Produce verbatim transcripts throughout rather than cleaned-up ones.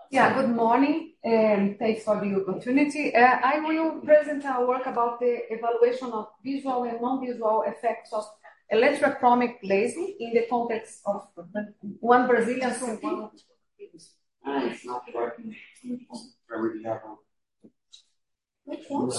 Yeah, good morning, and thanks for the opportunity. Uh, I will present our work about the evaluation of visual and non-visual effects of electrochromic glazing in the context of one Brazilian city. Ah, it's not working. Which one?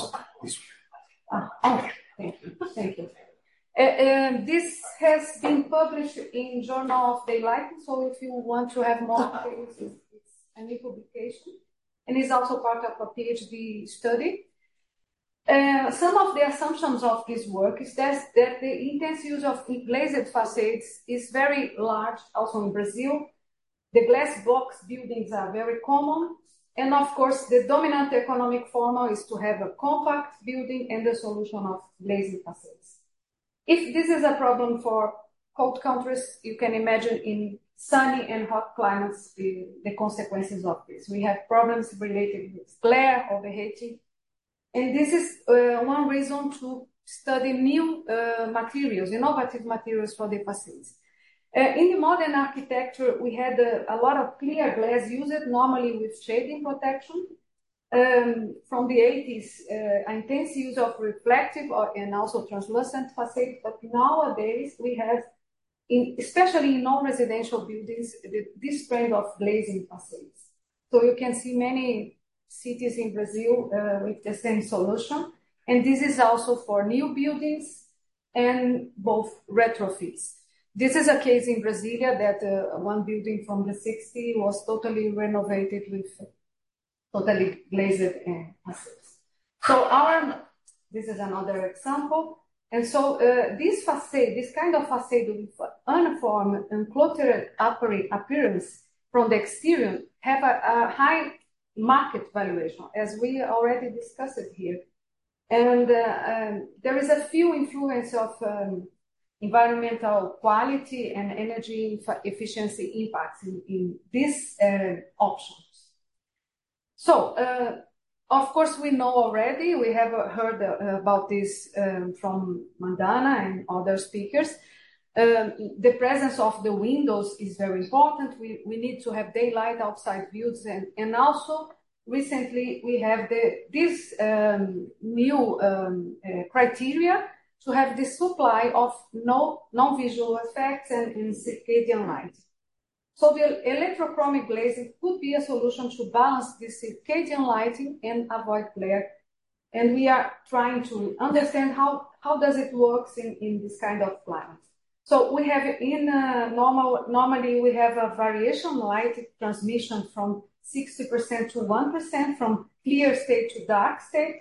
Ah, oh, thank you. Thank you. Uh, uh, this has been published in Journal of Daylight, so if you want to have more details, it's, it's a new publication, and is also part of a PhD study. Uh, some of the assumptions of this work is that, that the intense use of glazed facades is very large, also in Brazil. The glass box buildings are very common, and of course, the dominant economic formula is to have a compact building and the solution of glazing facades. If this is a problem for cold countries, you can imagine in sunny and hot climates the, the consequences of this. We have problems related with glare, overheating, and this is uh, one reason to study new uh, materials, innovative materials for the facades. Uh, in the modern architecture, we had a, a lot of clear glass used, normally with shading protection. Um, from the eighties, uh, intense use of reflective or, and also translucent facades, but nowadays we have, in, especially in non-residential buildings, the, this trend of glazing facades. So you can see many cities in Brazil uh, with the same solution, and this is also for new buildings and both retrofits. This is a case in Brasilia that uh, one building from the sixties was totally renovated with totally glazed uh, facades. So our, this is another example. And so uh, this facade, this kind of facade with uniform and cluttered appearance from the exterior have a, a high market valuation, as we already discussed it here. And uh, um, there is a few influence of um, environmental quality and energy efficiency impacts in, in these uh, options. So, uh, of course, we know already, we have heard uh, about this um, from Mandana and other speakers. Um, the presence of the windows is very important. We, we need to have daylight outside views, and, and also recently we have the, this um, new um, uh, criteria to have the supply of no non-visual effects and, and circadian light. So the electrochromic glazing could be a solution to balance this circadian lighting and avoid glare. And we are trying to understand how, how does it work in, in this kind of climate. So we have in uh, normal, normally we have a variation light transmission from sixty percent to one percent from clear state to dark state.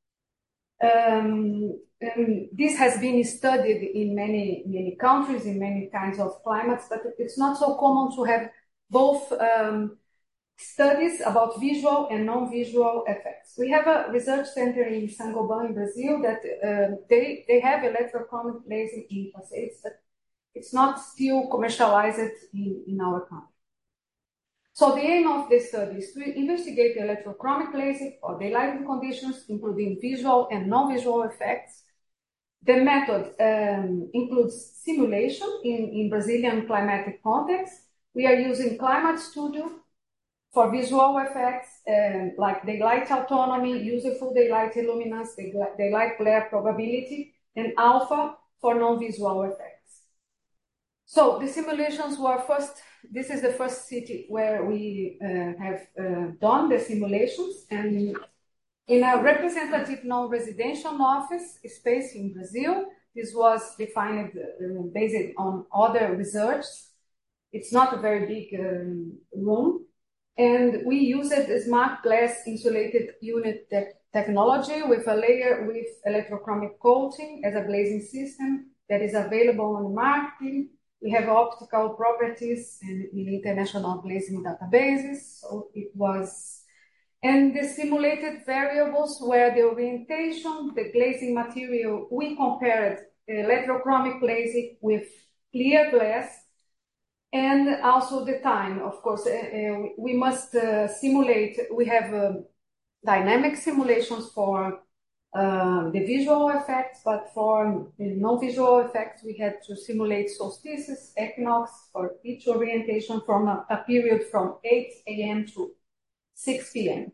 Um, and this has been studied in many, many countries, in many kinds of climates, but it's not so common to have both um, studies about visual and non-visual effects. We have a research center in Saint-Gobain in Brazil that uh, they, they have electrochromic glazing in facades, but it's not still commercialized in, in our country. So the aim of this study is to investigate the electrochromic glazing for daylighting conditions, including visual and non-visual effects. The method um, includes simulation in, in Brazilian climatic context. We are using Climate Studio for visual effects um, like daylight autonomy, useful daylight illuminance, daylight glare probability, and alpha for non-visual effects. So the simulations were first, this is the first city where we uh, have uh, done the simulations, and in a representative non-residential office space in Brazil, this was defined uh, based on other research. It's not a very big um, room, and we used a smart glass insulated unit te technology with a layer with electrochromic coating as a glazing system that is available on the market. We have optical properties in, in international glazing databases, so it was, and the simulated variables were the orientation, the glazing material. We compared electrochromic glazing with clear glass, and also the time. Of course, uh, we must uh, simulate, we have uh, dynamic simulations for Uh, the visual effects, but for the non-visual effects, we had to simulate solstices, equinox for each orientation from a, a period from eight A M to six p m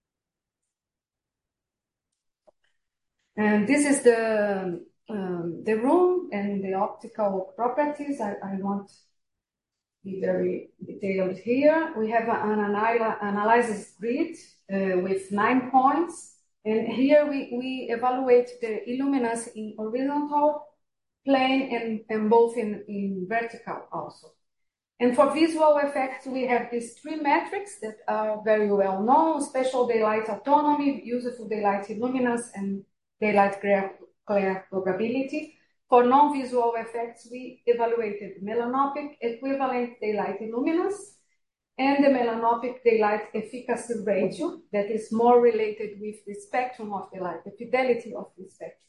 And this is the um, the room and the optical properties. I, I won't be very detailed here. We have an analy analysis grid uh, with nine points. And here we, we evaluate the illuminance in horizontal plane and, and both in, in vertical also. And for visual effects, we have these three metrics that are very well known: spatial daylight autonomy, useful daylight illuminance, and daylight glare, glare probability. For non-visual effects, we evaluated melanopic equivalent daylight illuminance and the melanopic daylight efficacy ratio that is more related with the spectrum of the light, the fidelity of the spectrum.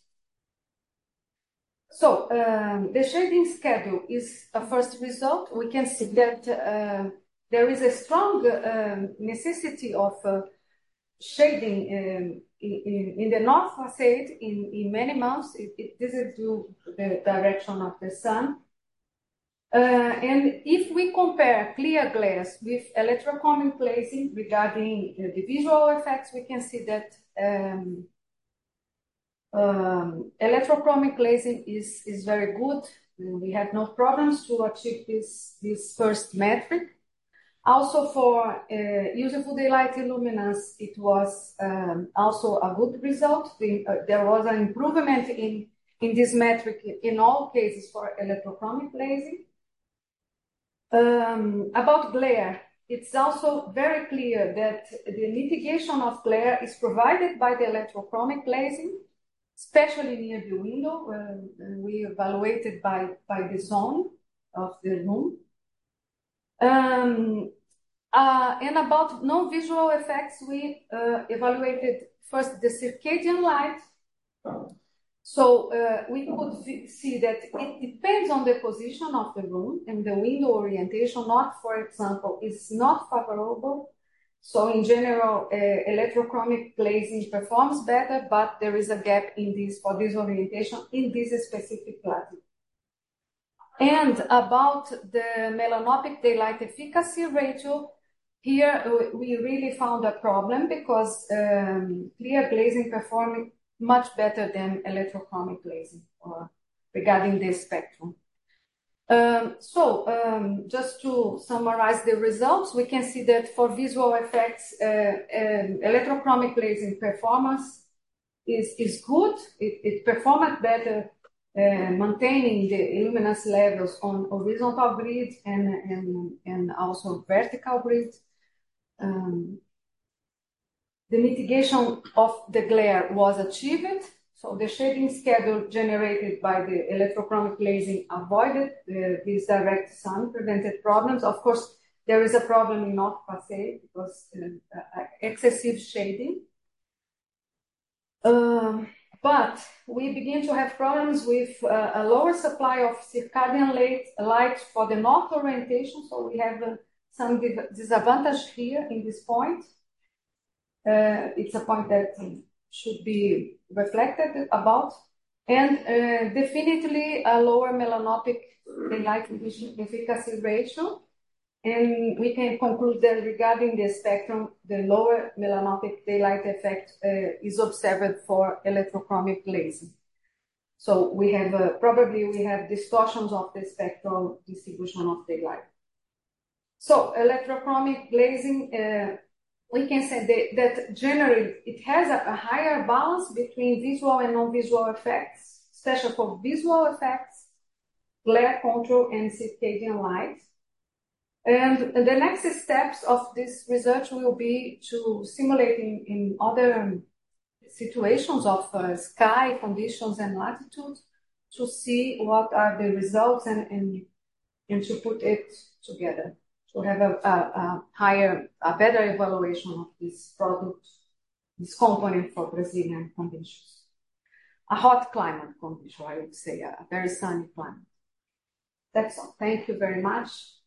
So um, the shading schedule is a first result. We can see that uh, there is a strong uh, necessity of uh, shading um, in, in the north facade in, in many months. It, it, this is due to the direction of the sun. Uh, and if we compare clear glass with electrochromic glazing regarding uh, the visual effects, we can see that um, Um, electrochromic glazing is, is very good. We had no problems to achieve this, this first metric. Also for uh, useful daylight illuminance, it was um, also a good result. The, uh, there was an improvement in, in this metric in all cases for electrochromic glazing. Um, about glare, it's also very clear that the mitigation of glare is provided by the electrochromic glazing, especially near the window. Uh, we evaluated by, by the zone of the room. Um, uh, and about non-visual effects, we uh, evaluated first the circadian light. So uh, we could see that it depends on the position of the room, and the window orientation, not, for example, is not favorable. So in general, uh, electrochromic glazing performs better, but there is a gap in this for this orientation in this specific glazing. And about the melanopic daylight efficacy ratio, here we really found a problem because um, clear glazing performed much better than electrochromic glazing or regarding the spectrum. Um, so, um, just to summarize the results, we can see that for visual effects, uh, um, electrochromic glazing performance is, is good. It, it performed better, uh, maintaining the illuminance levels on horizontal grid and, and, and also vertical grid. Um, the mitigation of the glare was achieved. So the shading schedule generated by the electrochromic glazing avoided uh, this direct sun, prevented problems. Of course, there is a problem in north facade because uh, uh, excessive shading. Um, but we begin to have problems with uh, a lower supply of circadian light, light for the north orientation. So we have uh, some disadvantage here in this point. Uh, it's a point that should be reflected about, and uh, definitely a lower melanopic daylight efficacy ratio. And we can conclude that regarding the spectrum, the lower melanopic daylight effect uh, is observed for electrochromic glazing. So we have uh, probably we have distortions of the spectral distribution of daylight. So electrochromic glazing. Uh, We can say that, that generally it has a, a higher balance between visual and non-visual effects, especially for visual effects, glare control, and circadian light. And, and the next steps of this research will be to simulate in, in other situations of uh, sky conditions and latitude to see what are the results and, and, and to put it together. To have a, a, a higher, a better evaluation of this product, this component for Brazilian conditions. A hot climate condition, I would say, a very sunny climate. That's all. Thank you very much.